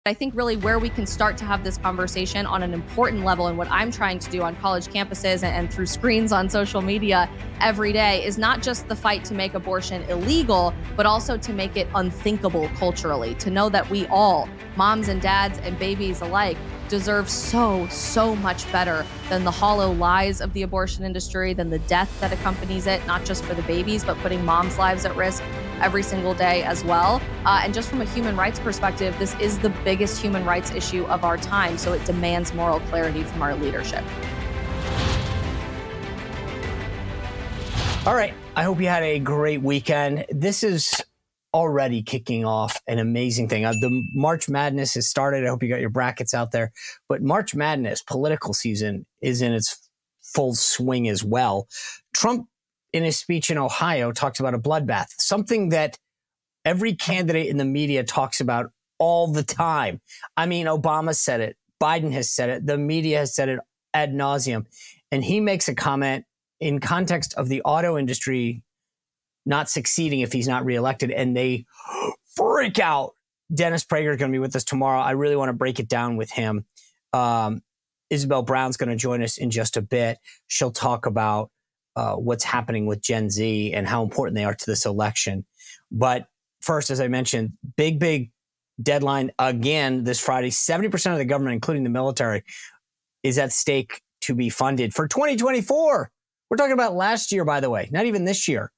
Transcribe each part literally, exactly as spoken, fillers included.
I think really where we can start to have this conversation on an important level, and what I'm trying to do on college campuses and, and through screens on social media every day, is not just the fight to make abortion illegal, but also to make it unthinkable culturally, to know that we all, moms and dads and babies alike, deserve so, so much better than the hollow lies of the abortion industry, than the death that accompanies it, not just for the babies, but putting moms' lives at risk every single day as well. Uh, and just from a human rights perspective, this is the biggest human rights issue of our time, so it demands moral clarity from our leadership. All right, I hope you had a great weekend. This is already kicking off an amazing thing. Uh, the March Madness has started. I hope you got your brackets out there. But March Madness, political season, is in its full swing as well. Trump, in his speech in Ohio, talks about a bloodbath, something that every candidate in the media talks about all the time. I mean, Obama said it. Biden has said it. The media has said it ad nauseum. And he makes a comment in context of the auto industry not succeeding if he's not reelected, and they freak out. Dennis Prager is going to be with us tomorrow. I really want to break it down with him. Um, Isabel Brown's going to join us in just a bit. She'll talk about uh, what's happening with Gen Z and how important they are to this election. But first, as I mentioned, big, big deadline again this Friday. seventy percent of the government, including the military, is at stake to be funded for twenty twenty-four. We're talking about last year, by the way, not even this year.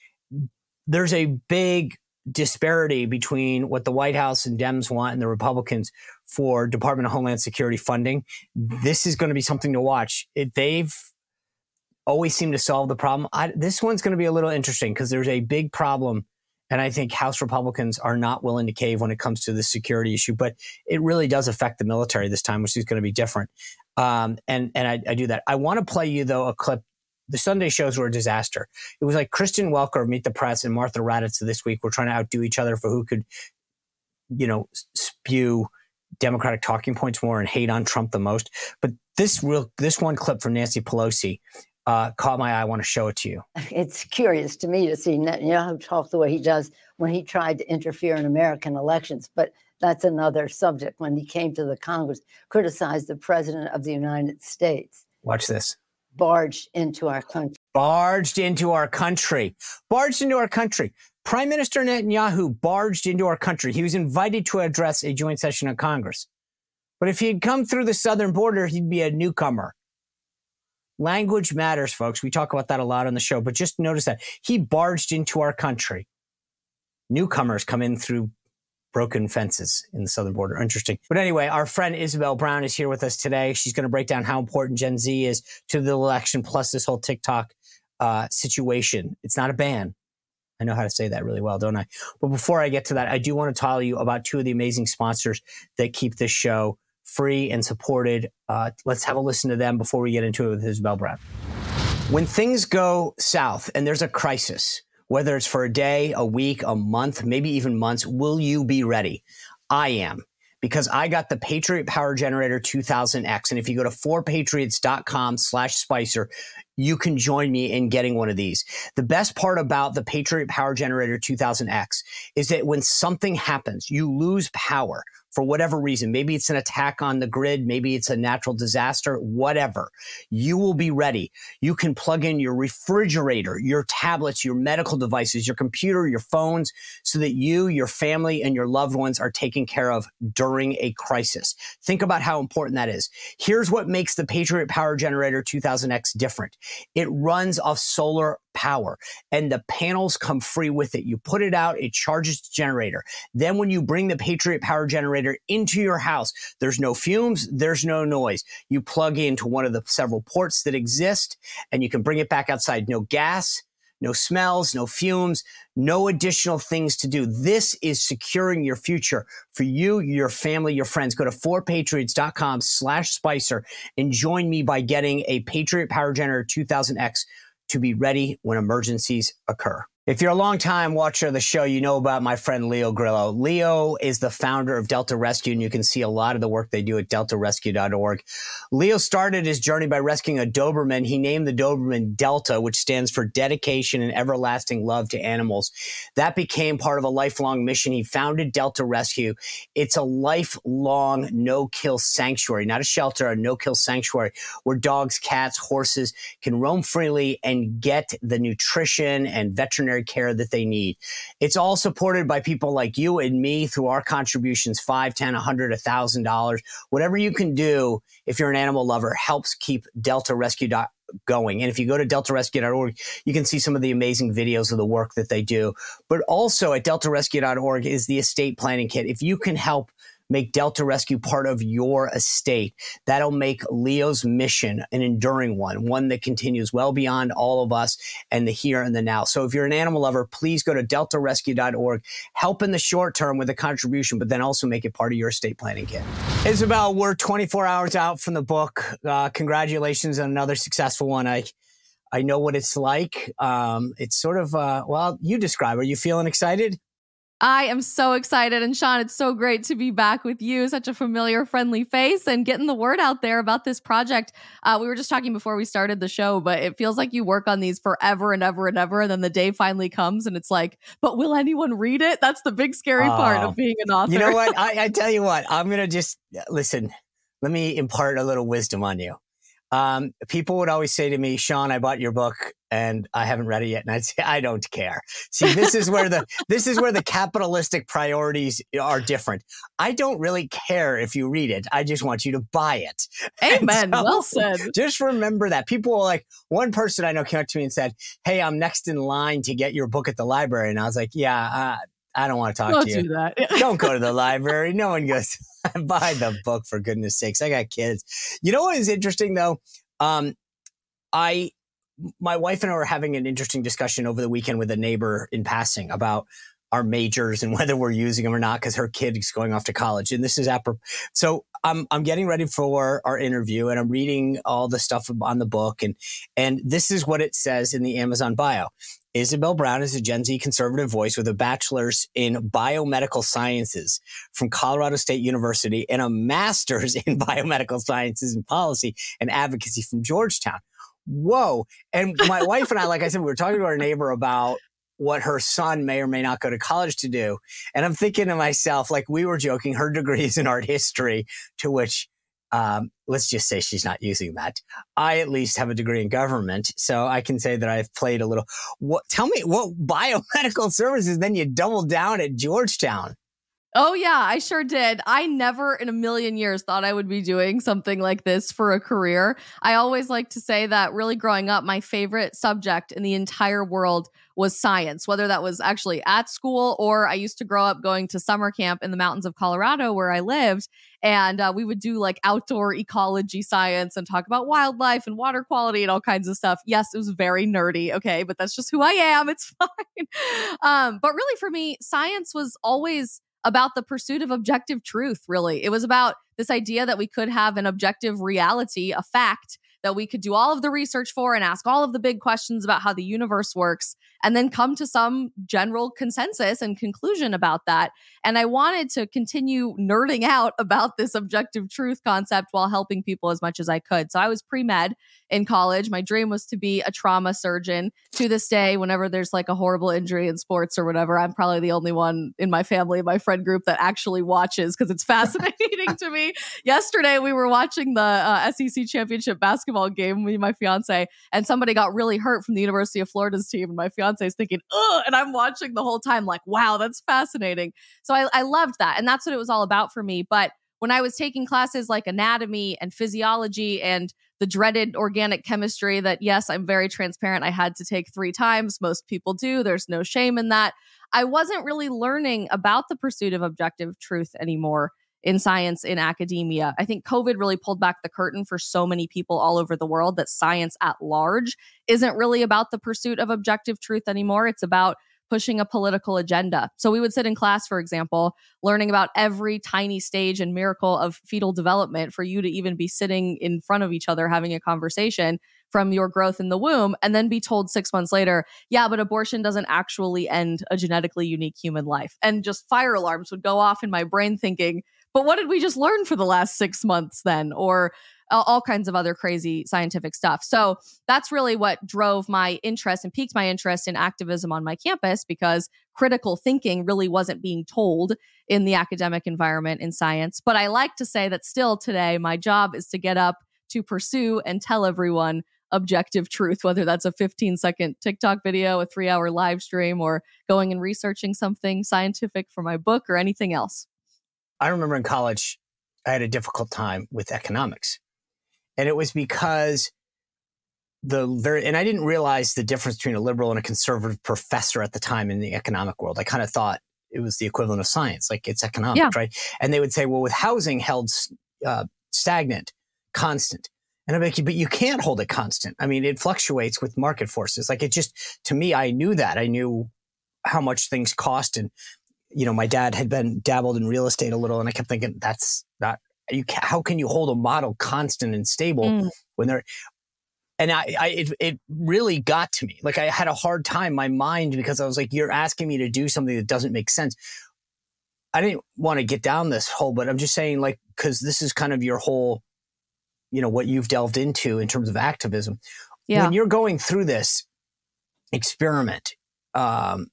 There's a big disparity between what the White House and Dems want and the Republicans for Department of Homeland Security funding. This is going to be something to watch. It, they've always seemed to solve the problem. I, this one's going to be a little interesting because there's a big problem, and I think House Republicans are not willing to cave when it comes to the security issue. But it really does affect the military this time, which is going to be different. Um, and and I, I do that. I want to play you, though, a clip. The Sunday shows were a disaster. It was like Kristen Welker of Meet the Press and Martha Raddatz this week were trying to outdo each other for who could, you know, spew Democratic talking points more and hate on Trump the most. But this real, this one clip from Nancy Pelosi uh, caught my eye. I want to show it to you. It's curious to me to see Netanyahu talk the way he does when he tried to interfere in American elections. But that's another subject. When he came to the Congress, criticized the president of the United States. Watch this. Barged into our country. Barged into our country. Barged into our country. Prime Minister Netanyahu barged into our country. He was invited to address a joint session of Congress. But if he had come through the southern border, he'd be a newcomer. Language matters, folks. We talk about that a lot on the show, but just notice that he barged into our country. Newcomers come in through broken fences in the southern border. Interesting. But anyway, our friend Isabel Brown is here with us today. She's going to break down how important Gen Z is to the election, plus this whole TikTok uh, situation. It's not a ban. I know how to say that really well, don't I? But before I get to that, I do want to tell you about two of the amazing sponsors that keep this show free and supported. Uh, let's have a listen to them before we get into it with Isabel Brown. When things go south and there's a crisis, whether it's for a day, a week, a month, maybe even months, will you be ready? I am, because I got the Patriot Power Generator two thousand X. And if you go to four patriots dot com slash Spicer, you can join me in getting one of these. The best part about the Patriot Power Generator two thousand X is that when something happens, you lose power for whatever reason. Maybe it's an attack on the grid. Maybe it's a natural disaster, whatever. You will be ready. You can plug in your refrigerator, your tablets, your medical devices, your computer, your phones, so that you, your family, and your loved ones are taken care of during a crisis. Think about how important that is. Here's what makes the Patriot Power Generator two thousand X different. It runs off solar power, and the panels come free with it. You put it out, it charges the generator. Then when you bring the Patriot Power Generator into your house, there's no fumes, there's no noise. You plug into one of the several ports that exist, and you can bring it back outside. No gas, no smells, no fumes, no additional things to do. This is securing your future for you, your family, your friends. Go to four patriots dot com slash Spicer and join me by getting a Patriot Power Generator two thousand X to be ready when emergencies occur. If you're a long-time watcher of the show, you know about my friend Leo Grillo. Leo is the founder of Delta Rescue, and you can see a lot of the work they do at delta rescue dot org. Leo started his journey by rescuing a Doberman. He named the Doberman Delta, which stands for Dedication and Everlasting Love to Animals. That became part of a lifelong mission. He founded Delta Rescue. It's a lifelong no-kill sanctuary, not a shelter, a no-kill sanctuary where dogs, cats, horses can roam freely and get the nutrition and veterinary care that they need. It's all supported by people like you and me through our contributions, five, ten, a hundred, a thousand dollars. Whatever you can do, if you're an animal lover, helps keep Delta Rescue going. And if you go to delta rescue dot org, you can see some of the amazing videos of the work that they do. But also at delta rescue dot org is the estate planning kit. If you can help make Delta Rescue part of your estate, that'll make Leo's mission an enduring one, one that continues well beyond all of us and the here and the now. So if you're an animal lover, please go to delta rescue dot org, help in the short term with a contribution, but then also make it part of your estate planning kit. Isabel, we're twenty-four hours out from the book. Uh, congratulations on another successful one. I I know what it's like. Um, it's sort of, uh, well, you describe. Are you feeling excited? I am so excited. And Sean, it's so great to be back with you. Such a familiar, friendly face and getting the word out there about this project. Uh, we were just talking before we started the show, but it feels like you work on these forever and ever and ever. And then the day finally comes and it's like, but will anyone read it? That's the big scary uh, part of being an author. You know what? I, I tell you what, I'm going to just listen. Let me impart a little wisdom on you. Um, people would always say to me, Sean, I bought your book and I haven't read it yet. And I'd say, I don't care. See, this is where the, this is where the capitalistic priorities are different. I don't really care if you read it. I just want you to buy it. Amen. So, well said. Just remember that. People will like, one person I know came up to me and said, hey, I'm next in line to get your book at the library. And I was like, yeah, uh, I don't want to talk don't to you. Do that. Don't go to the library. No one goes, buy the book, for goodness sakes. I got kids. You know what is interesting, though? Um, I, my wife and I were having an interesting discussion over the weekend with a neighbor in passing about our majors and whether we're using them or not, because her kid is going off to college. And this is apropos. So I'm I'm getting ready for our interview and I'm reading all the stuff on the book. And, and this is what it says in the Amazon bio. Isabel Brown is a Gen Z conservative voice with a bachelor's in biomedical sciences from Colorado State University and a master's in biomedical sciences and policy and advocacy from Georgetown. Whoa. And my wife and I, like I said, we were talking to our neighbor about what her son may or may not go to college to do. And I'm thinking to myself, like we were joking, her degree is in art history, to which Um, let's just say she's not using that. I at least have a degree in government, so I can say that I've played a little. What? Tell me what biomedical services? Then you double down at Georgetown. Oh, yeah, I sure did. I never in a million years thought I would be doing something like this for a career. I always like to say that really growing up, my favorite subject in the entire world was science, whether that was actually at school or I used to grow up going to summer camp in the mountains of Colorado where I lived. And uh, we would do like outdoor ecology science and talk about wildlife and water quality and all kinds of stuff. Yes, it was very nerdy. Okay, but that's just who I am. It's fine. Um, but really for me, science was always about the pursuit of objective truth, really. It was about this idea that we could have an objective reality, a fact that we could do all of the research for and ask all of the big questions about how the universe works and then come to some general consensus and conclusion about that. And I wanted to continue nerding out about this objective truth concept while helping people as much as I could. So I was pre-med in college. My dream was to be a trauma surgeon. To this day, whenever there's like a horrible injury in sports or whatever, I'm probably the only one in my family, my friend group that actually watches because it's fascinating to me. Yesterday, we were watching the uh, S E C championship basketball game with my fiance, and somebody got really hurt from the University of Florida's team. And my fiance is thinking, ugh, and I'm watching the whole time like, wow, that's fascinating. So I, I loved that. And that's what it was all about for me. But when I was taking classes like anatomy and physiology and the dreaded organic chemistry that, yes, I'm very transparent, I had to take three times. Most people do. There's no shame in that. I wasn't really learning about the pursuit of objective truth anymore in science, in academia. I think COVID really pulled back the curtain for so many people all over the world that science at large isn't really about the pursuit of objective truth anymore. It's about pushing a political agenda. So we would sit in class, for example, learning about every tiny stage and miracle of fetal development for you to even be sitting in front of each other having a conversation from your growth in the womb, and then be told six months later, yeah, but abortion doesn't actually end a genetically unique human life. And just fire alarms would go off in my brain thinking, but what did we just learn for the last six months then? Or all kinds of other crazy scientific stuff. So that's really what drove my interest and piqued my interest in activism on my campus, because critical thinking really wasn't being told in the academic environment in science. But I like to say that still today, my job is to get up to pursue and tell everyone objective truth, whether that's a fifteen second TikTok video, a three hour live stream, or going and researching something scientific for my book or anything else. I remember in college, I had a difficult time with economics. And it was because the very, and I didn't realize the difference between a liberal and a conservative professor at the time in the economic world. I kind of thought it was the equivalent of science, like it's economics, yeah. right? And they would say, well, with housing held uh, stagnant, constant. And I'm like, but you can't hold it constant. I mean, it fluctuates with market forces. Like it just, to me, I knew that. I knew how much things cost. And, you know, my dad had been dabbled in real estate a little. And I kept thinking, that's not, You can, how can you hold a model constant and stable mm. when they're, and I, I it, it really got to me. Like I had a hard time, my mind, because I was like, you're asking me to do something that doesn't make sense. I didn't want to get down this hole, but I'm just saying, like, because this is kind of your whole, you know, what you've delved into in terms of activism. Yeah. When you're going through this experiment, um,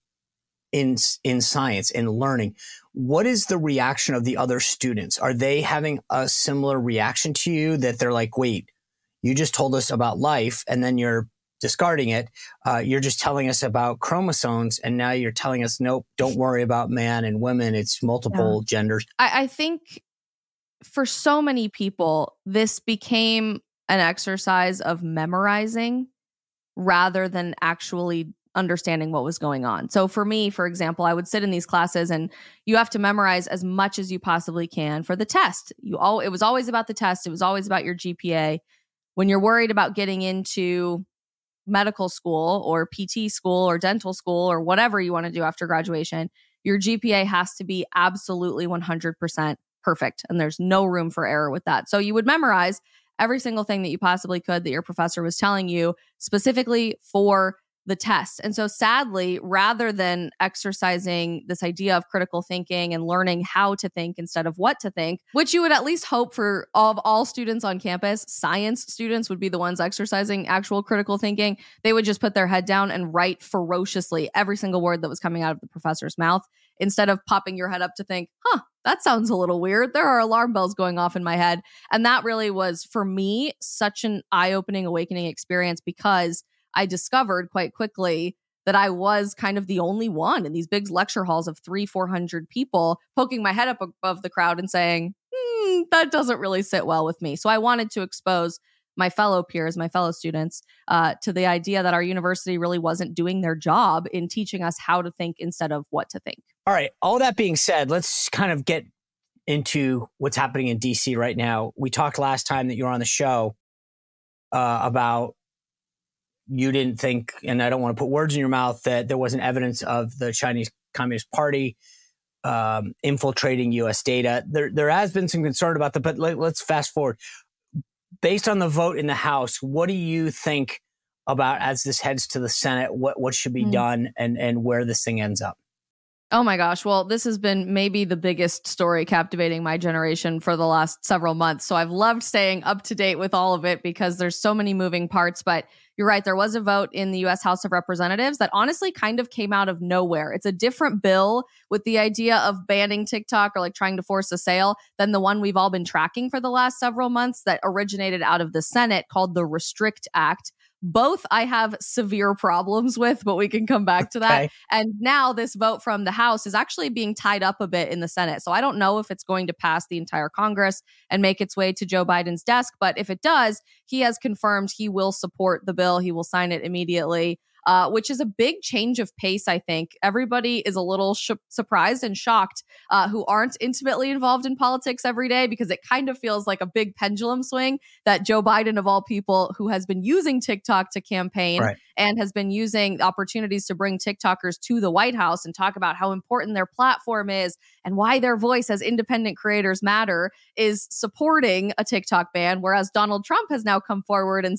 in in science and learning, what is the reaction of the other students? Are they having a similar reaction to you, that they're like, wait, you just told us about life and then you're discarding it. Uh, you're just telling us about chromosomes and now you're telling us, nope, don't worry about man and women. It's multiple yeah. genders. I, I think for so many people, this became an exercise of memorizing rather than actually understanding what was going on. So for me, for example, I would sit in these classes and you have to memorize as much as you possibly can for the test. You all, it was always about the test. It was always about your G P A. When you're worried about getting into medical school or P T school or dental school or whatever you want to do after graduation, your G P A has to be absolutely one hundred percent perfect. And there's no room for error with that. So you would memorize every single thing that you possibly could that your professor was telling you specifically for the test. And so sadly, rather than exercising this idea of critical thinking and learning how to think instead of what to think, which you would at least hope for of all students on campus, science students would be the ones exercising actual critical thinking. They would just put their head down and write ferociously every single word that was coming out of the professor's mouth, instead of popping your head up to think, huh, that sounds a little weird. There are alarm bells going off in my head. And that really was, for me, such an eye-opening, awakening experience, because I discovered quite quickly that I was kind of the only one in these big lecture halls of three, four hundred people, poking my head up above the crowd and saying, hmm, that doesn't really sit well with me. So I wanted to expose my fellow peers, my fellow students, uh, to the idea that our university really wasn't doing their job in teaching us how to think instead of what to think. All right. All that being said, let's kind of get into what's happening in D C right now. We talked last time that you were on the show uh, about you didn't think, and I don't want to put words in your mouth, that there wasn't evidence of the Chinese Communist Party um, infiltrating U S data. There, there has been some concern about that, but let, let's fast forward. Based on the vote in the House, what do you think about, as this heads to the Senate, what, what should be mm. done and, and where this thing ends up? Oh my gosh. Well, this has been maybe the biggest story captivating my generation for the last several months. So I've loved staying up to date with all of it because there's so many moving parts. But you're right. There was a vote in the U S House of Representatives that honestly kind of came out of nowhere. It's a different bill with the idea of banning TikTok or like trying to force a sale than the one we've all been tracking for the last several months that originated out of the Senate, called the Restrict Act. Both I have severe problems with, but we can come back to that. Okay. And now this vote from the House is actually being tied up a bit in the Senate. So I don't know if it's going to pass the entire Congress and make its way to Joe Biden's desk. But if it does, he has confirmed he will support the bill. He will sign it immediately. Uh, which is a big change of pace, I think. Everybody is a little sh- surprised and shocked uh, who aren't intimately involved in politics every day, because it kind of feels like a big pendulum swing that Joe Biden, of all people, who has been using TikTok to campaign right. and has been using opportunities to bring TikTokers to the White House and talk about how important their platform is and why their voice as independent creators matter, is supporting a TikTok ban, whereas Donald Trump has now come forward and said,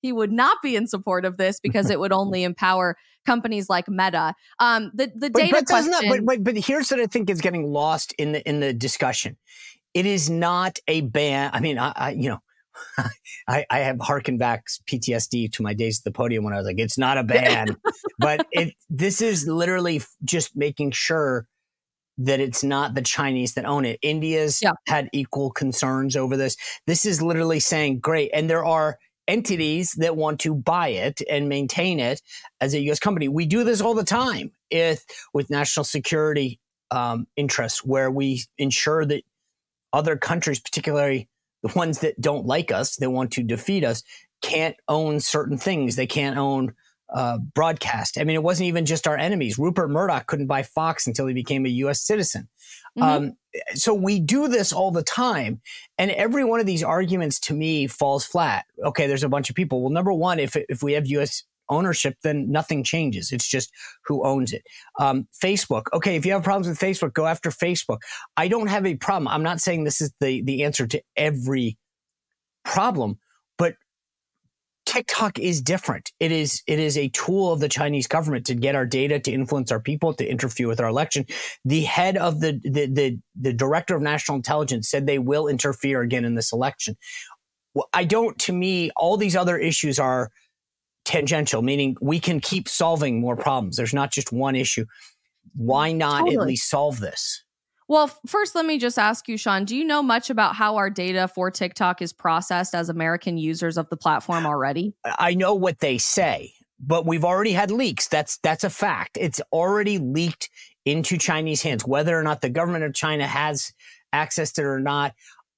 he would not be in support of this because it would only empower companies like Meta. Um, the the but, data but question. Not, but, but, but here's what I think is getting lost in the in the discussion. It is not a ban. I mean, I, I you know, I, I have harkened back P T S D to my days at the podium when I was like, it's not a ban, but it this is literally just making sure that it's not the Chinese that own it. India's yeah. had equal concerns over this. This is literally saying, great. And there are entities that want to buy it and maintain it as a U S company. We do this all the time if, with national security um, interests, where we ensure that other countries, particularly the ones that don't like us, that want to defeat us, can't own certain things. They can't own Uh, broadcast. I mean, it wasn't even just our enemies. Rupert Murdoch couldn't buy Fox until he became a U S citizen. Mm-hmm. Um, so we do this all the time. And every one of these arguments to me falls flat. Okay, there's a bunch of people. Well, number one, if if we have U S ownership, then nothing changes. It's just who owns it. Um, Facebook. Okay, if you have problems with Facebook, go after Facebook. I don't have a problem. I'm not saying this is the the answer to every problem, but TikTok is different. It is it is a tool of the Chinese government to get our data, to influence our people, to interfere with our election. The head of the the the, the director of national intelligence said they will interfere again in this election. Well, I don't. To me, all these other issues are tangential, meaning we can keep solving more problems. There's not just one issue. Why not totally. At least solve this? Well, first, let me just ask you, Sean, do you know much about how our data for TikTok is processed as American users of the platform already? I know what they say, but we've already had leaks. That's that's a fact. It's already leaked into Chinese hands. Whether or not the government of China has accessed it or not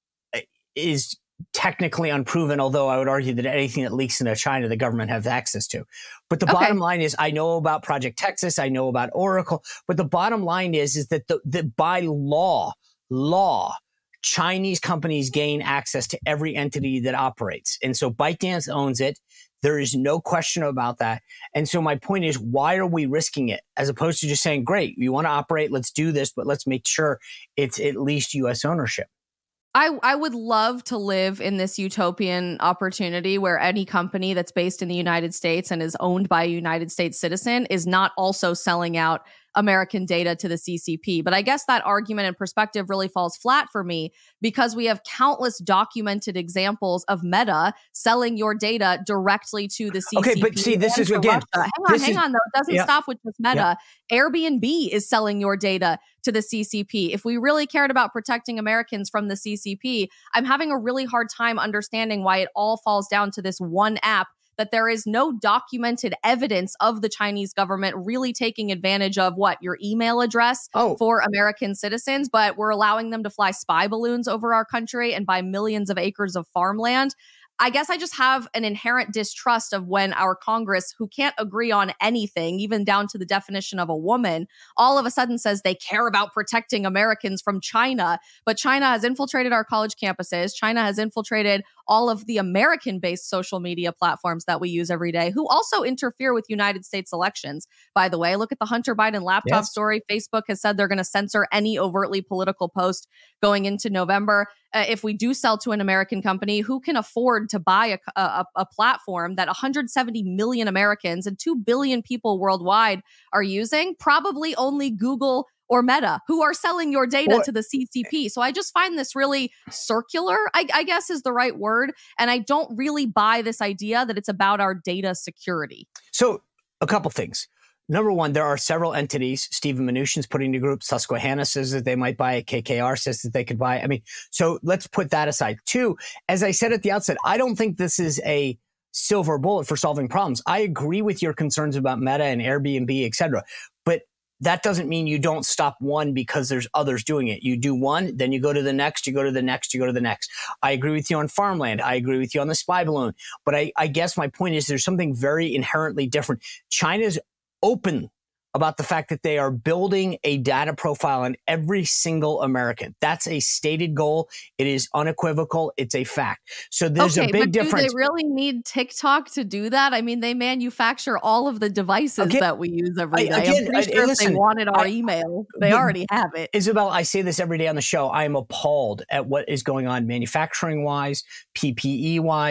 is technically unproven, although I would argue that anything that leaks into China, the government has access to. But the okay. bottom line is, I know about Project Texas, I know about Oracle, but the bottom line is, is that the, the by law, law, Chinese companies gain access to every entity that operates. And so ByteDance owns it. There is no question about that. And so my point is, why are we risking it? As opposed to just saying, great, you want to operate, let's do this, but let's make sure it's at least U S ownership. I, I would love to live in this utopian opportunity where any company that's based in the United States and is owned by a United States citizen is not also selling out American data to the C C P. But I guess that argument and perspective really falls flat for me because we have countless documented examples of Meta selling your data directly to the C C P. Okay, but see, this is again. Russia. Hang on, hang is, on, though. It doesn't yeah. stop with just Meta. Yeah. Airbnb is selling your data to the C C P. If we really cared about protecting Americans from the C C P, I'm having a really hard time understanding why it all falls down to this one app, that there is no documented evidence of the Chinese government really taking advantage of what, your email address oh. for American citizens, but we're allowing them to fly spy balloons over our country and buy millions of acres of farmland. I guess I just have an inherent distrust of when our Congress, who can't agree on anything, even down to the definition of a woman, all of a sudden says they care about protecting Americans from China. But China has infiltrated our college campuses. China has infiltrated all of the American-based social media platforms that we use every day, who also interfere with United States elections. By the way, look at the Hunter Biden laptop yes. story. Facebook has said they're going to censor any overtly political post going into November. Uh, if we do sell to an American company, who can afford to buy a, a, a platform that one hundred seventy million Americans and two billion people worldwide are using? Probably only Google or Meta, who are selling your data well, to the C C P. So I just find this really circular, I, I guess is the right word. And I don't really buy this idea that it's about our data security. So a couple things. Number one, there are several entities. Stephen Mnuchin's putting the group. Susquehanna says that they might buy it. K K R says that they could buy it. I mean, so let's put that aside. Two, as I said at the outset, I don't think this is a silver bullet for solving problems. I agree with your concerns about Meta and Airbnb, et cetera. But that doesn't mean you don't stop one because there's others doing it. You do one, then you go to the next, you go to the next, you go to the next. I agree with you on farmland. I agree with you on the spy balloon. But I, I guess my point is there's something very inherently different. China's open about the fact that they are building a data profile on every single American. That's a stated goal. It is unequivocal. It's a fact. So there's okay, a big but difference. Do they really need TikTok to do that? I mean, they manufacture all of the devices again, that we use every day. I, again, I'm pretty sure I, listen, if they wanted our I, email, they but, already have it. Isabel, I say this every day on the show. I am appalled at what is going on manufacturing-wise, P P E-wise,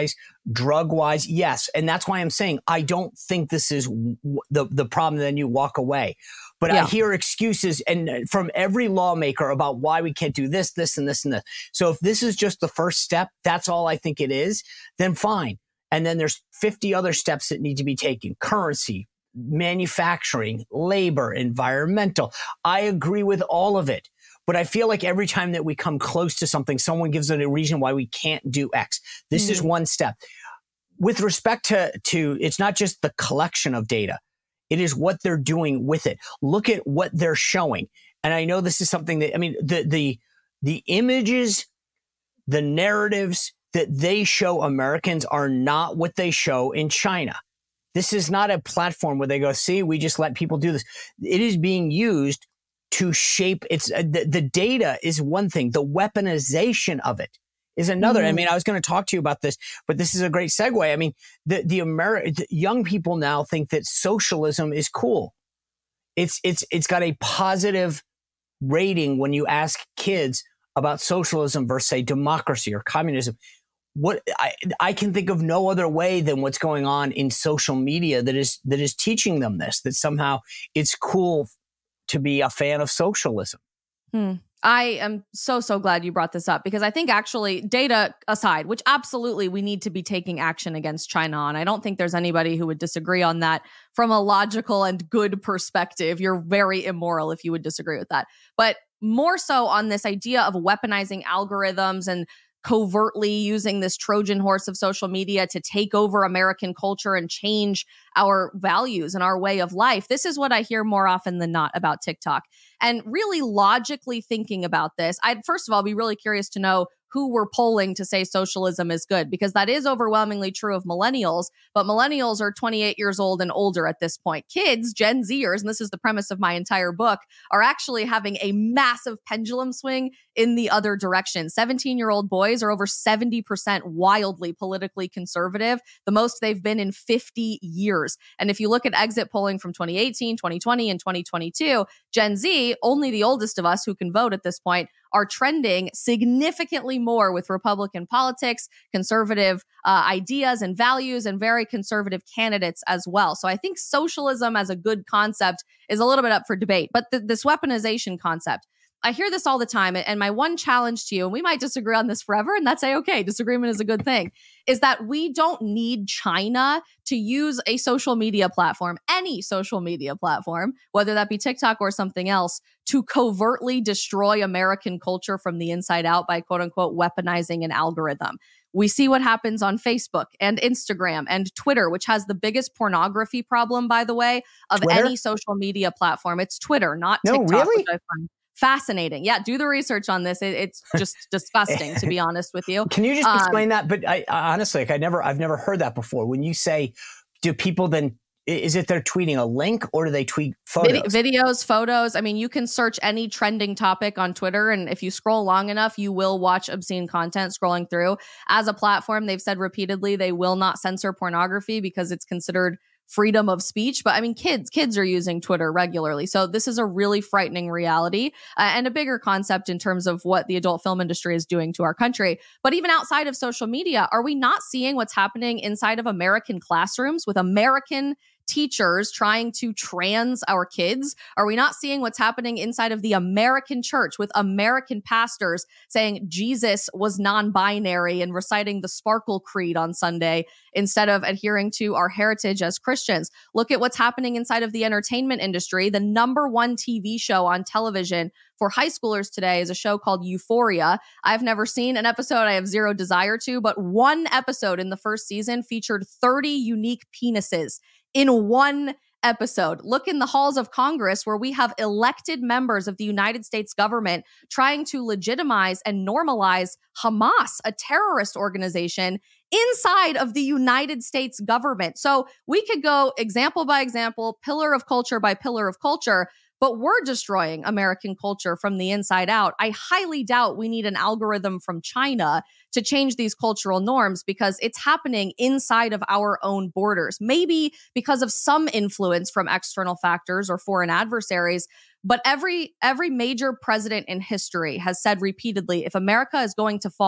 drug wise, yes. And that's why I'm saying I don't think this is w- the, the problem. Then you walk away. But yeah. I hear excuses and from every lawmaker about why we can't do this, this, and this, and this. So if this is just the first step, that's all I think it is, then fine. And then there's fifty other steps that need to be taken. Currency, manufacturing, labor, environmental. I agree with all of it. But I feel like every time that we come close to something, someone gives it a reason why we can't do X. This mm. is one step. With respect to, to, it's not just the collection of data. It is what they're doing with it. Look at what they're showing. And I know this is something that, I mean, the, the, the images, the narratives that they show Americans are not what they show in China. This is not a platform where they go, see, we just let people do this. It is being used to shape it's uh, the, the data is one thing. The weaponization of it is another. Mm-hmm. I mean, I was going to talk to you about this, but this is a great segue. I mean, the, the Ameri- the young people now think that socialism is cool. It's, it's, it's got a positive rating when you ask kids about socialism versus say democracy or communism. What I, I can think of no other way than what's going on in social media that is, that is teaching them this, that somehow it's cool to be a fan of socialism. Hmm. I am so, so glad you brought this up because I think actually data aside, which absolutely we need to be taking action against China on. I don't think there's anybody who would disagree on that from a logical and good perspective. You're very immoral if you would disagree with that. But more so on this idea of weaponizing algorithms and covertly using this Trojan horse of social media to take over American culture and change our values and our way of life. This is what I hear more often than not about TikTok. And really logically thinking about this, I'd first of all be really curious to know who we're polling to say socialism is good, because that is overwhelmingly true of millennials, but millennials are twenty-eight years old and older at this point. Kids, Gen Zers, and this is the premise of my entire book, are actually having a massive pendulum swing in the other direction. seventeen-year-old boys are over seventy percent wildly politically conservative, the most they've been in fifty years. And if you look at exit polling from twenty eighteen, twenty twenty, and twenty twenty-two, Gen Z, only the oldest of us who can vote at this point, are trending significantly more with Republican politics, conservative uh, ideas and values, and very conservative candidates as well. So I think socialism as a good concept is a little bit up for debate. But th- this weaponization concept, I hear this all the time. And my one challenge to you, and we might disagree on this forever, and that's okay. Disagreement is a good thing, is that we don't need China to use a social media platform, any social media platform, whether that be TikTok or something else, to covertly destroy American culture from the inside out by quote unquote weaponizing an algorithm. We see what happens on Facebook and Instagram and Twitter, which has the biggest pornography problem, by the way, of Twitter? any social media platform. It's Twitter, not no, TikTok, really? which I find fascinating. Yeah, do the research on this. It, it's just disgusting, to be honest with you. Can you just um, explain that? But I, I honestly, like, I never, I've never heard that before. When you say, do people then, is it they're tweeting a link or do they tweet photos? Vid- videos, photos. I mean, you can search any trending topic on Twitter, and if you scroll long enough, you will watch obscene content scrolling through. As a platform, they've said repeatedly they will not censor pornography because it's considered freedom of speech. But I mean, kids, kids are using Twitter regularly. So this is a really frightening reality uh, and a bigger concept in terms of what the adult film industry is doing to our country. But even outside of social media, are we not seeing what's happening inside of American classrooms with American teachers trying to trans our kids? Are we not seeing what's happening inside of the American church with American pastors saying Jesus was non-binary and reciting the Sparkle Creed on Sunday instead of adhering to our heritage as Christians? Look at what's happening inside of the entertainment industry. The number one T V show on television for high schoolers today is a show called Euphoria. I've never seen an episode. I have zero desire to, but one episode in the first season featured thirty unique penises in one episode. Look in the halls of Congress where we have elected members of the United States government trying to legitimize and normalize Hamas, a terrorist organization, inside of the United States government. So we could go example by example, pillar of culture by pillar of culture, but we're destroying American culture from the inside out. I highly doubt we need an algorithm from China to change these cultural norms because it's happening inside of our own borders. Maybe because of some influence from external factors or foreign adversaries, but every every major president in history has said repeatedly, if America is going to fall,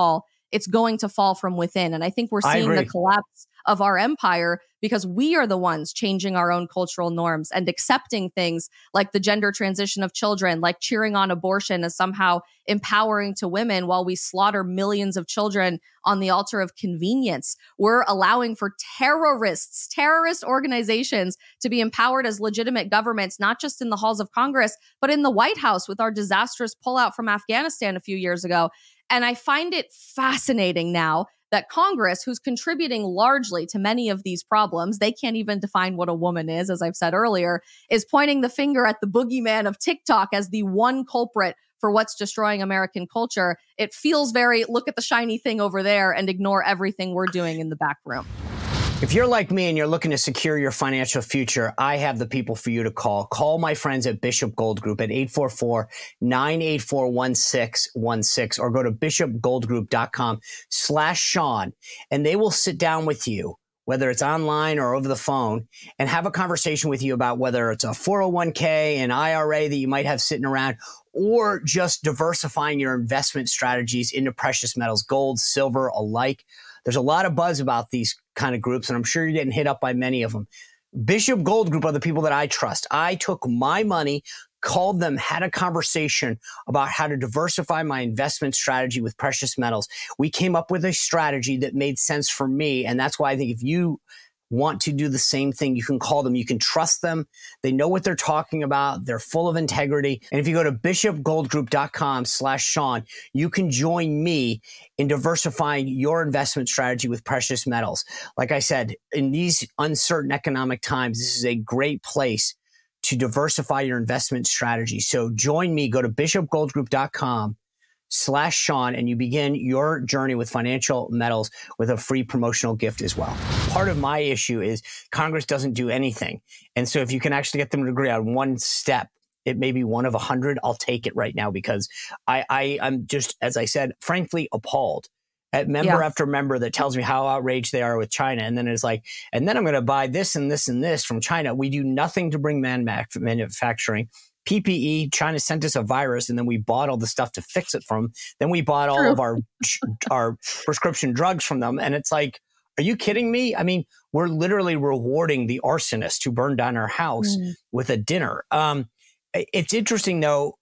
it's going to fall from within. And I think we're I seeing the agree. collapse of our empire because we are the ones changing our own cultural norms and accepting things like the gender transition of children, like cheering on abortion as somehow empowering to women while we slaughter millions of children on the altar of convenience. We're allowing for terrorists, terrorist organizations to be empowered as legitimate governments, not just in the halls of Congress, but in the White House with our disastrous pullout from Afghanistan a few years ago. And I find it fascinating now that Congress, who's contributing largely to many of these problems, they can't even define what a woman is, as I've said earlier, is pointing the finger at the boogeyman of TikTok as the one culprit for what's destroying American culture. It feels very, look at the shiny thing over there and ignore everything we're doing in the back room. If you're like me and you're looking to secure your financial future, I have the people for you to call. Call my friends at Bishop Gold Group at eight four four, nine eight four, one six one six or go to bishopgoldgroup.com slash Sean, and they will sit down with you, whether it's online or over the phone, and have a conversation with you about whether it's a four oh one k, an I R A that you might have sitting around, or just diversifying your investment strategies into precious metals, gold, silver, alike. There's a lot of buzz about these kind of groups, and I'm sure you're getting hit up by many of them. Bishop Gold Group are the people that I trust. I took my money, called them, had a conversation about how to diversify my investment strategy with precious metals. We came up with a strategy that made sense for me, and that's why I think if you want to do the same thing, you can call them. You can trust them. They know what they're talking about. They're full of integrity. And if you go to bishopgoldgroup.com slash Sean, you can join me in diversifying your investment strategy with precious metals. Like I said, in these uncertain economic times, this is a great place to diversify your investment strategy. So join me. Go to bishopgoldgroup.com slash Sean, and you begin your journey with financial metals with a free promotional gift as well. Part of my issue is Congress doesn't do anything. And so if you can actually get them to agree on one step, it may be one of a hundred, I'll take it right now, because I, I, I'm just, as I said, frankly appalled at member Yeah. after member that tells me how outraged they are with China. And then it's like, and then I'm going to buy this and this and this from China. We do nothing to bring man- manufacturing. P P E, China sent us a virus, and then we bought all the stuff to fix it from. Then we bought all True. of our our prescription drugs from them. And it's like, are you kidding me? I mean, we're literally rewarding the arsonist who burned down our house mm. with a dinner. Um, it's interesting, though.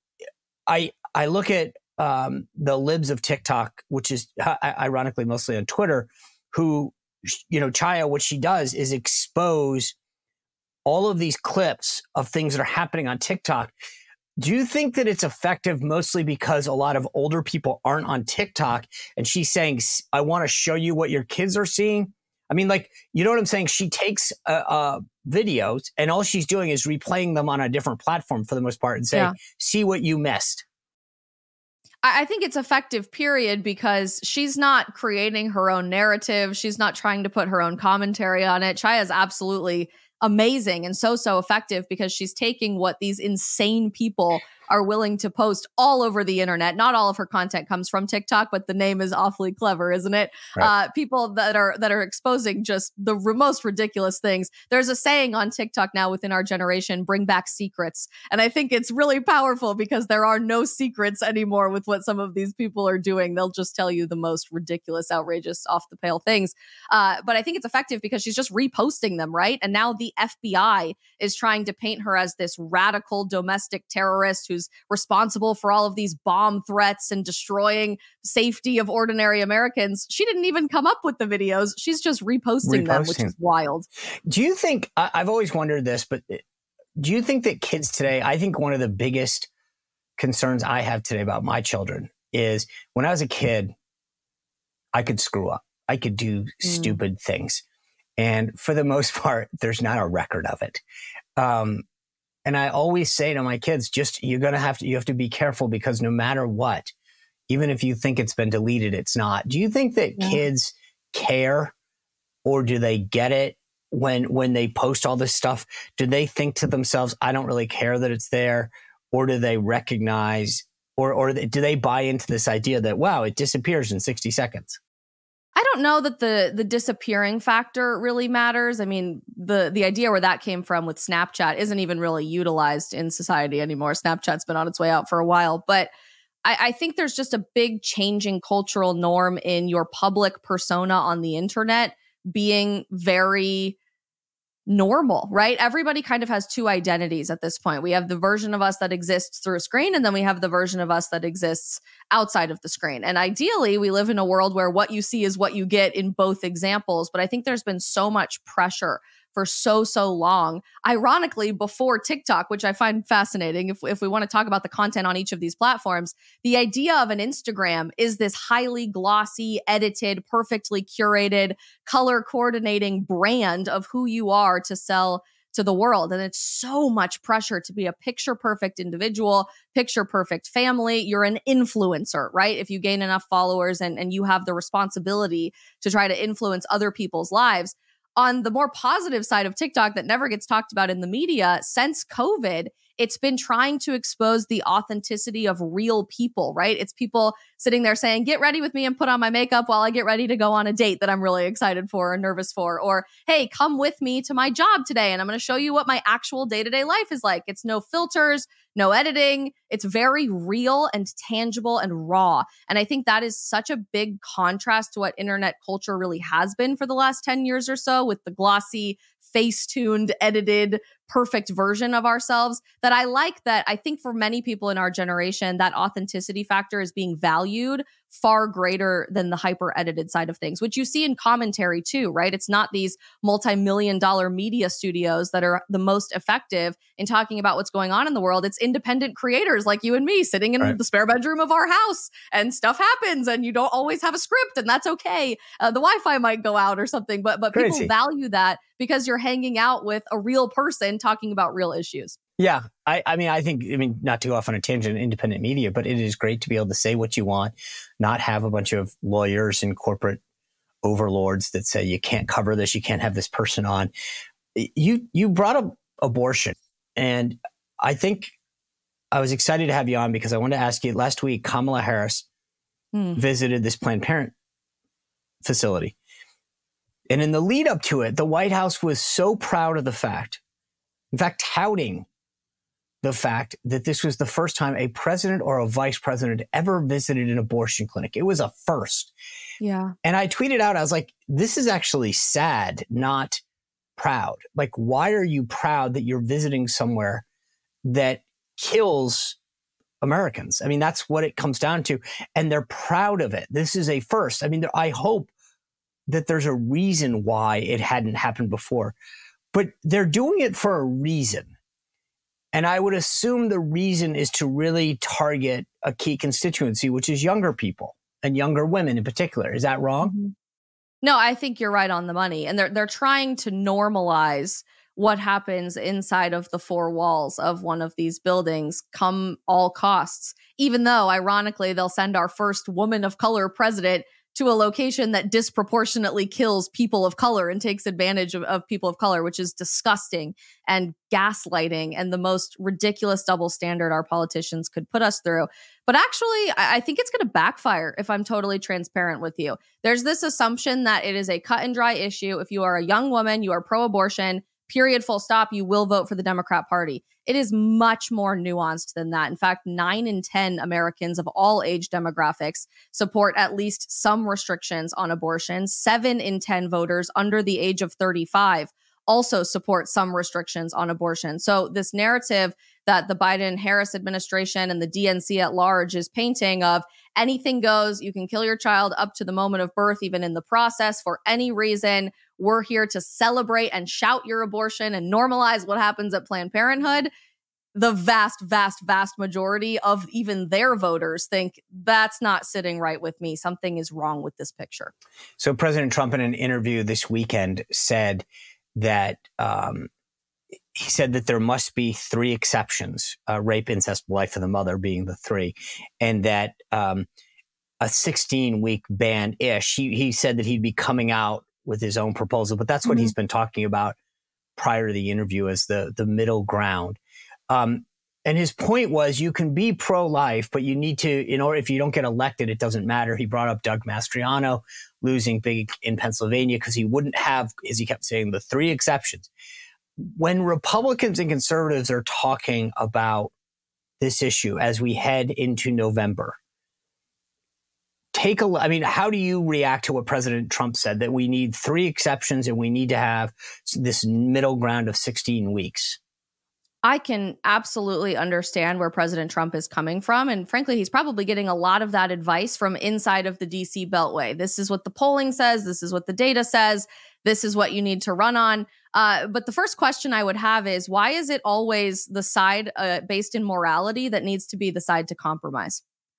I I look at um, the libs of TikTok, which is uh, ironically mostly on Twitter, who, you know, Chaya, what she does is expose all of these clips of things that are happening on TikTok. Do you think that it's effective mostly because a lot of older people aren't on TikTok, and she's saying, I want to show you what your kids are seeing? I mean, like, you know what I'm saying? She takes uh, uh, videos, and all she's doing is replaying them on a different platform for the most part and saying, yeah. see what you missed. I think it's effective, period, because she's not creating her own narrative. She's not trying to put her own commentary on it. Chaya is absolutely amazing and so, so effective because she's taking what these insane people are willing to post all over the internet. Not all of her content comes from TikTok, but the name is awfully clever, isn't it? Right. Uh, people that are that are exposing just the r- most ridiculous things. There's a saying on TikTok now within our generation, bring back secrets. And I think it's really powerful because there are no secrets anymore with what some of these people are doing. They'll just tell you the most ridiculous, outrageous, off the pale things. Uh, but I think it's effective because she's just reposting them, right? And now the F B I is trying to paint her as this radical domestic terrorist who's responsible for all of these bomb threats and destroying safety of ordinary Americans. She didn't even come up with the videos. She's just reposting, reposting. them, which is wild. Do you think, I, I've always wondered this, but do you think that kids today, I think one of the biggest concerns I have today about my children is when I was a kid, I could screw up. I could do mm. stupid things. And for the most part, there's not a record of it. Um, And I always say to my kids, just, you're going to have to, you have to be careful because no matter what, even if you think it's been deleted, it's not. Do you think that yeah. kids care, or do they get it when, when they post all this stuff? Do they think to themselves, I don't really care that it's there? Or do they recognize, or, or do they buy into this idea that, wow, it disappears in sixty seconds? I don't know that the the disappearing factor really matters. I mean, the the idea where that came from with Snapchat isn't even really utilized in society anymore. Snapchat's been on its way out for a while. But I, I think there's just a big changing cultural norm in your public persona on the internet being very normal, right? Everybody kind of has two identities at this point. We have the version of us that exists through a screen, and then we have the version of us that exists outside of the screen. And ideally, we live in a world where what you see is what you get in both examples. But I think there's been so much pressure for so, so long. Ironically, before TikTok, which I find fascinating, if, if we want to talk about the content on each of these platforms, the idea of an Instagram is this highly glossy, edited, perfectly curated, color coordinating brand of who you are to sell to the world. And it's so much pressure to be a picture perfect individual, picture perfect family. You're an influencer, right? If you gain enough followers and, and you have the responsibility to try to influence other people's lives. On the more positive side of TikTok that never gets talked about in the media, since COVID, it's been trying to expose the authenticity of real people, right? It's people sitting there saying, get ready with me and put on my makeup while I get ready to go on a date that I'm really excited for or nervous for. Or, hey, come with me to my job today and I'm going to show you what my actual day-to-day life is like. It's no filters, no editing. It's very real and tangible and raw. And I think that is such a big contrast to what internet culture really has been for the last ten years or so, with the glossy, face-tuned, edited, perfect version of ourselves, that I like that. I think for many people in our generation, that authenticity factor is being valued far greater than the hyper edited side of things, which you see in commentary too, right? It's not these multi-million dollar media studios that are the most effective in talking about what's going on in the world. It's independent creators like you and me sitting in right. the spare bedroom of our house, and stuff happens and you don't always have a script, and that's okay. Uh, the Wi-Fi might go out or something, but, but people value that because you're hanging out with a real person talking about real issues. Yeah. I, I mean, I think, I mean, not to go off on a tangent, independent media, but it is great to be able to say what you want, not have a bunch of lawyers and corporate overlords that say you can't cover this, you can't have this person on. You, you brought up abortion, and I think I was excited to have you on because I wanted to ask you, last week, Kamala Harris hmm. visited this Planned Parenthood facility. And in the lead up to it, the White House was so proud of the fact, in fact, touting the fact that this was the first time a president or a vice president ever visited an abortion clinic. It was a first. Yeah. And I tweeted out, I was like, this is actually sad, not proud. Like, why are you proud that you're visiting somewhere that kills Americans? I mean, that's what it comes down to. And they're proud of it. This is a first. I mean, I hope that there's a reason why it hadn't happened before, but they're doing it for a reason. And I would assume the reason is to really target a key constituency, which is younger people and younger women in particular. Is that wrong? Mm-hmm. No, I think you're right on the money. And they're they're trying to normalize what happens inside of the four walls of one of these buildings come all costs, even though, ironically, they'll send our first woman of color president to a location that disproportionately kills people of color and takes advantage of, of people of color, which is disgusting and gaslighting and the most ridiculous double standard our politicians could put us through. But actually, I, I think it's going to backfire if I'm totally transparent with you. There's this assumption that it is a cut and dry issue. If you are a young woman, you are pro-abortion, period, full stop, you will vote for the Democrat Party. It is much more nuanced than that. In fact, nine in ten Americans of all age demographics support at least some restrictions on abortion. Seven in ten voters under the age of thirty-five also support some restrictions on abortion. So this narrative that the Biden-Harris administration and the D N C at large is painting of anything goes, you can kill your child up to the moment of birth, even in the process, for any reason. We're here to celebrate and shout your abortion and normalize what happens at Planned Parenthood. The vast, vast, vast majority of even their voters think that's not sitting right with me. Something is wrong with this picture. So President Trump, in an interview this weekend, said that um, he said that there must be three exceptions, uh, rape, incest, life of the mother being the three, and that um, a sixteen-week ban-ish. He, he said that he'd be coming out with his own proposal, but that's what mm-hmm. he's been talking about prior to the interview as the, the middle ground. Um, and his point was you can be pro-life, but you need to, in order, if you don't get elected, it doesn't matter. He brought up Doug Mastriano losing big in Pennsylvania because he wouldn't have, as he kept saying, the three exceptions. When Republicans and conservatives are talking about this issue as we head into November. Take a, I mean, how do you react to what President Trump said, that we need three exceptions and we need to have this middle ground of sixteen weeks? I can absolutely understand where President Trump is coming from. And frankly, he's probably getting a lot of that advice from inside of the D C Beltway. This is what the polling says. This is what the data says. This is what you need to run on. Uh, but the first question I would have is, why is it always the side uh, based in morality that needs to be the side to compromise?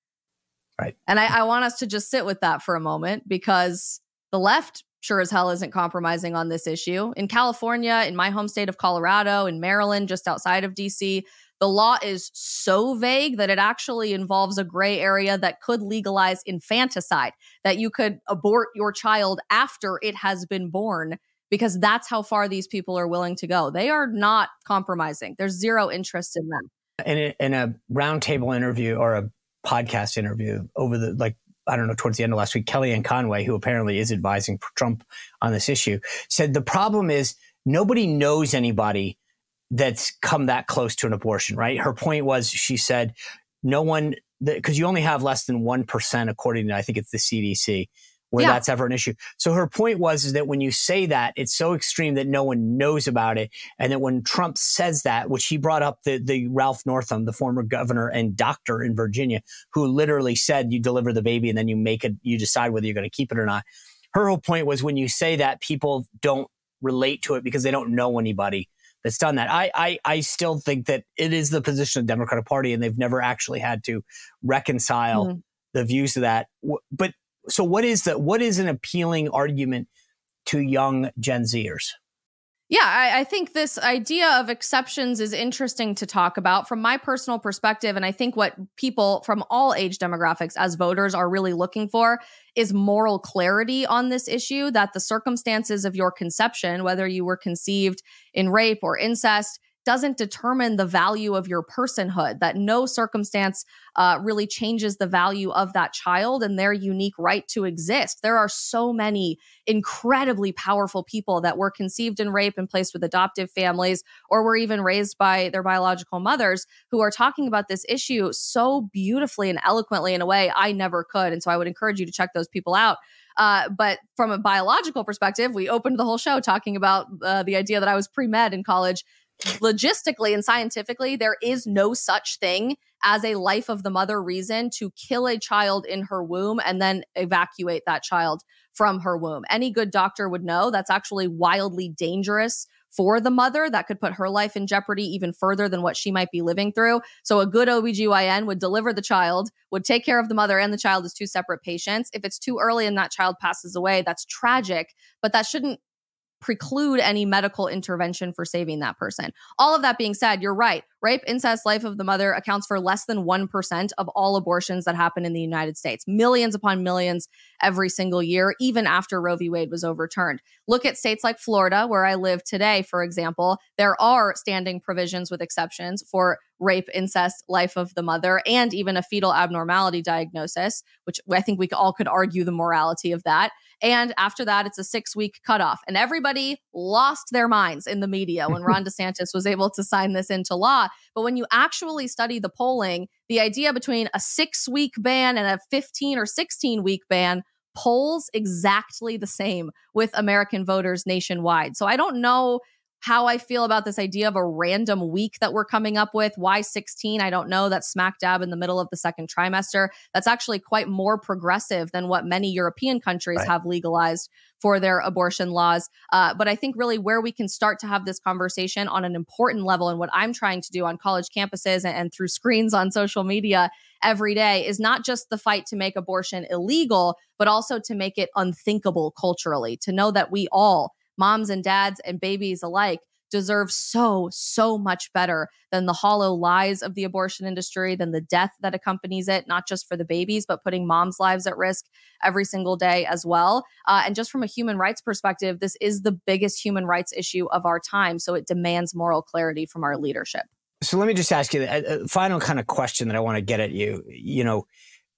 Right. And I, I want us to just sit with that for a moment, because the left sure as hell isn't compromising on this issue. In California, in my home state of Colorado, in Maryland, just outside of D C, the law is so vague that it actually involves a gray area that could legalize infanticide, that you could abort your child after it has been born, because that's how far these people are willing to go. They are not compromising. There's zero interest in them. In a, in a roundtable interview or a podcast interview over the, like, I don't know, towards the end of last week, Kellyanne Conway, who apparently is advising Trump on this issue, said the problem is nobody knows anybody that's come that close to an abortion, right? Her point was, she said, no one, because you only have less than one percent, according to, I think it's the C D C, where Yeah. that's ever an issue. So her point was is that when you say that, it's so extreme that no one knows about it. And that when Trump says that, which he brought up the, the Ralph Northam, the former governor and doctor in Virginia, who literally said you deliver the baby and then you make it, you decide whether you're going to keep it or not. Her whole point was, when you say that, people don't relate to it because they don't know anybody that's done that. I, I, I still think that it is the position of the Democratic Party, and they've never actually had to reconcile mm-hmm. the views of that. But so what is the, what is an appealing argument to young Gen Zers? Yeah, I, I think this idea of exceptions is interesting to talk about from my personal perspective. And I think what people from all age demographics as voters are really looking for is moral clarity on this issue, that the circumstances of your conception, whether you were conceived in rape or incest, doesn't determine the value of your personhood, that no circumstance uh, really changes the value of that child and their unique right to exist. There are so many incredibly powerful people that were conceived in rape and placed with adoptive families, or were even raised by their biological mothers, who are talking about this issue so beautifully and eloquently in a way I never could. And so I would encourage you to check those people out. Uh, but from a biological perspective, we opened the whole show talking about uh, the idea that I was pre-med in college. Logistically and scientifically, there is no such thing as a life of the mother reason to kill a child in her womb and then evacuate that child from her womb. Any good doctor would know that's actually wildly dangerous for the mother. That could put her life in jeopardy even further than what she might be living through. So a good O B G Y N would deliver the child, would take care of the mother and the child as two separate patients. If it's too early and that child passes away, that's tragic, but that shouldn't preclude any medical intervention for saving that person. All of that being said, you're right. Rape, incest, life of the mother accounts for less than one percent of all abortions that happen in the United States. Millions upon millions every single year, even after Roe v. Wade was overturned. Look at states like Florida, where I live today, for example. There are standing provisions with exceptions for rape, incest, life of the mother, and even a fetal abnormality diagnosis, which I think we all could argue the morality of that. And after that, it's a six-week cutoff. And everybody lost their minds in the media when Ron DeSantis was able to sign this into law. But when you actually study the polling, the idea between a six-week ban and a fifteen or sixteen-week ban polls exactly the same with American voters nationwide. So I don't know how I feel about this idea of a random week that we're coming up with. Why sixteen? I don't know. That's smack dab in the middle of the second trimester. That's actually quite more progressive than what many European countries Right. have legalized for their abortion laws. Uh, but I think really where we can start to have this conversation on an important level, and what I'm trying to do on college campuses and, and through screens on social media every day, is not just the fight to make abortion illegal, but also to make it unthinkable culturally, to know that we all, moms and dads and babies alike, deserve so, so much better than the hollow lies of the abortion industry, than the death that accompanies it, not just for the babies, but putting moms' lives at risk every single day as well. Uh, and just from a human rights perspective, this is the biggest human rights issue of our time. So it demands moral clarity from our leadership. So let me just ask you a, a final kind of question that I want to get at you. You know,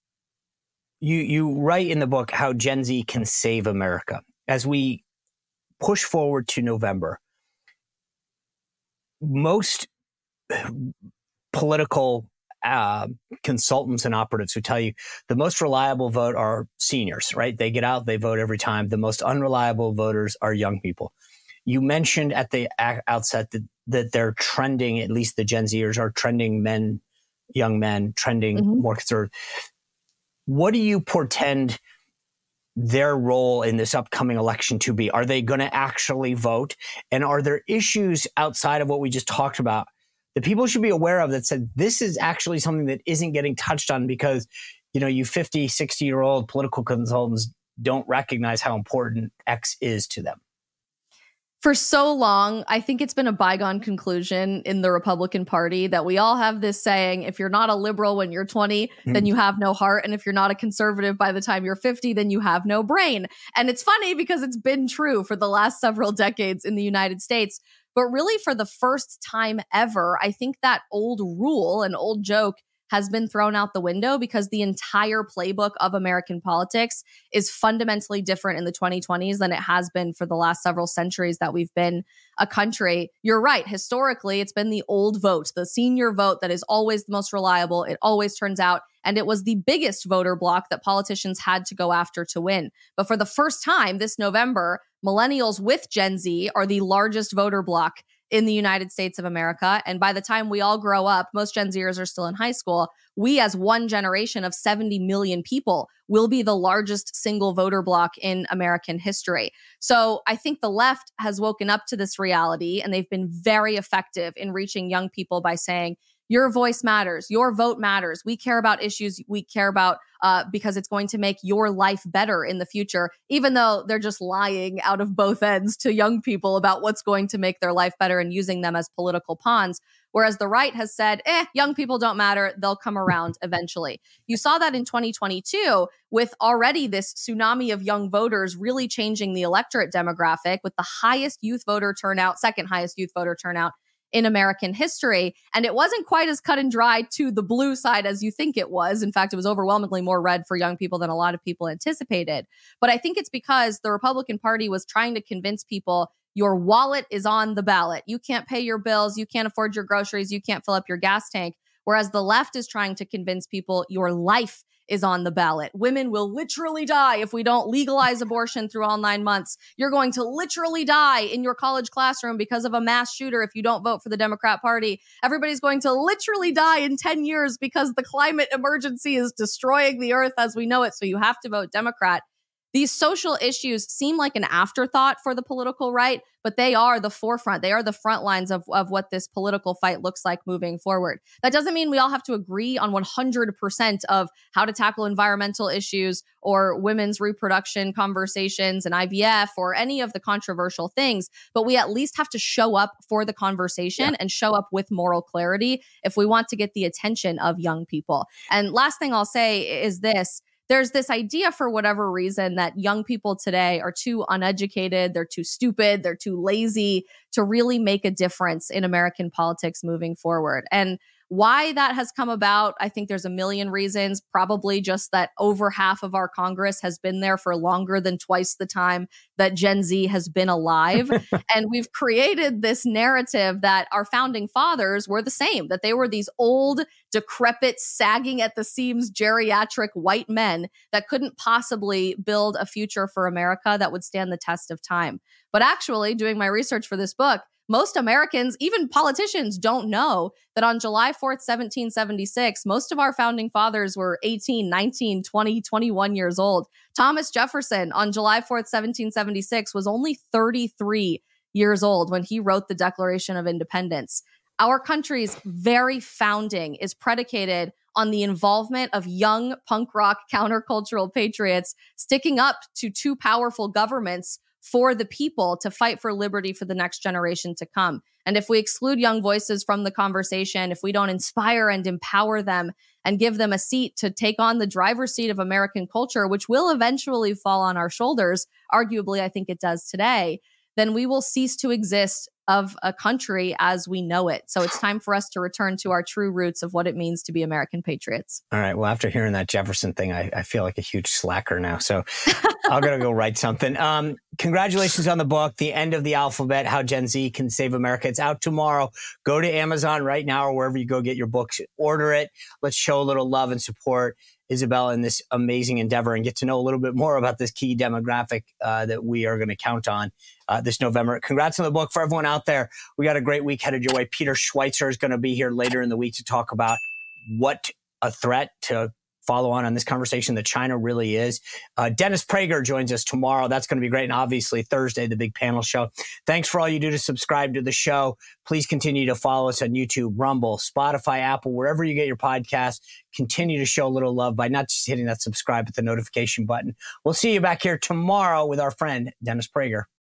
you you write in the book how Gen Z can save America. As we push forward to November, most political uh, consultants and operatives who tell you the most reliable vote are seniors, right? They get out, they vote every time. The most unreliable voters are young people. You mentioned at the outset that, that they're trending, at least the Gen Zers are trending men, young men, trending mm-hmm. more conservative. What do you portend their role in this upcoming election to be? Are they going to actually vote? And are there issues outside of what we just talked about that people should be aware of that said this is actually something that isn't getting touched on because, you know, you fifty, sixty year old political consultants don't recognize how important X is to them? For so long, I think it's been a bygone conclusion in the Republican Party that we all have this saying, if you're not a liberal when you're twenty, mm-hmm. then you have no heart. And if you're not a conservative by the time you're fifty, then you have no brain. And it's funny because it's been true for the last several decades in the United States. But really, for the first time ever, I think that old rule, an old joke, has been thrown out the window because the entire playbook of American politics is fundamentally different in the twenty twenties than it has been for the last several centuries that we've been a country. You're right. Historically, it's been the old vote, the senior vote that is always the most reliable. It always turns out. And it was the biggest voter block that politicians had to go after to win. But for the first time this November, millennials with Gen Z are the largest voter block in the United States of America. And by the time we all grow up, most Gen Zers are still in high school. We, as one generation of seventy million people, will be the largest single voter block in American history. So I think the left has woken up to this reality, and they've been very effective in reaching young people by saying, your voice matters. Your vote matters. We care about issues we care about uh, because it's going to make your life better in the future, even though they're just lying out of both ends to young people about what's going to make their life better and using them as political pawns. Whereas the right has said, eh, young people don't matter. They'll come around eventually. You saw that in twenty twenty-two with already this tsunami of young voters really changing the electorate demographic with the highest youth voter turnout, second highest youth voter turnout in American history. And it wasn't quite as cut and dry to the blue side as you think it was. In fact, it was overwhelmingly more red for young people than a lot of people anticipated. But I think it's because the Republican Party was trying to convince people your wallet is on the ballot. You can't pay your bills. You can't afford your groceries. You can't fill up your gas tank. Whereas the left is trying to convince people your life is on the ballot. Women will literally die if we don't legalize abortion through all nine months. You're going to literally die in your college classroom because of a mass shooter if you don't vote for the Democrat Party. Everybody's going to literally die in ten years because the climate emergency is destroying the earth as we know it, so you have to vote Democrat. These social issues seem like an afterthought for the political right, but they are the forefront. They are the front lines of, of what this political fight looks like moving forward. That doesn't mean we all have to agree on one hundred percent of how to tackle environmental issues or women's reproduction conversations and I V F or any of the controversial things, but we at least have to show up for the conversation yeah. and show up with moral clarity if we want to get the attention of young people. And last thing I'll say is this. There's this idea for whatever reason that young people today are too uneducated, they're too stupid, they're too lazy to really make a difference in American politics moving forward. And why that has come about, I think there's a million reasons, probably just that over half of our Congress has been there for longer than twice the time that Gen Z has been alive. And we've created this narrative that our founding fathers were the same, that they were these old, decrepit, sagging at the seams, geriatric white men that couldn't possibly build a future for America that would stand the test of time. But actually, doing my research for this book, most Americans, even politicians, don't know that on July fourth, seventeen seventy-six, most of our founding fathers were eighteen, nineteen, twenty, twenty-one years old. Thomas Jefferson on July fourth, seventeen seventy-six was only thirty-three years old when he wrote the Declaration of Independence. Our country's very founding is predicated on the involvement of young punk rock countercultural patriots sticking up to two powerful governments for the people to fight for liberty for the next generation to come. And if we exclude young voices from the conversation, if we don't inspire and empower them and give them a seat to take on the driver's seat of American culture, which will eventually fall on our shoulders, arguably I think it does today, then we will cease to exist of a country as we know it. So it's time for us to return to our true roots of what it means to be American patriots. All right. Well, after hearing that Jefferson thing, I, I feel like a huge slacker now. So I'm going to go write something. Um, congratulations on the book, The End of the Alphabet, How Gen Z Can Save America. It's out tomorrow. Go to Amazon right now or wherever you go get your books. Order it. Let's show a little love and support Isabel in this amazing endeavor and get to know a little bit more about this key demographic uh, that we are going to count on uh, this November. Congrats on the book. For everyone out there, we got a great week headed your way. Peter Schweitzer is going to be here later in the week to talk about what a threat to follow on on this conversation that China really is. Uh, Dennis Prager joins us tomorrow. That's going to be great. And obviously Thursday, the big panel show. Thanks for all you do to subscribe to the show. Please continue to follow us on YouTube, Rumble, Spotify, Apple, wherever you get your podcasts. Continue to show a little love by not just hitting that subscribe, but the notification button. We'll see you back here tomorrow with our friend, Dennis Prager.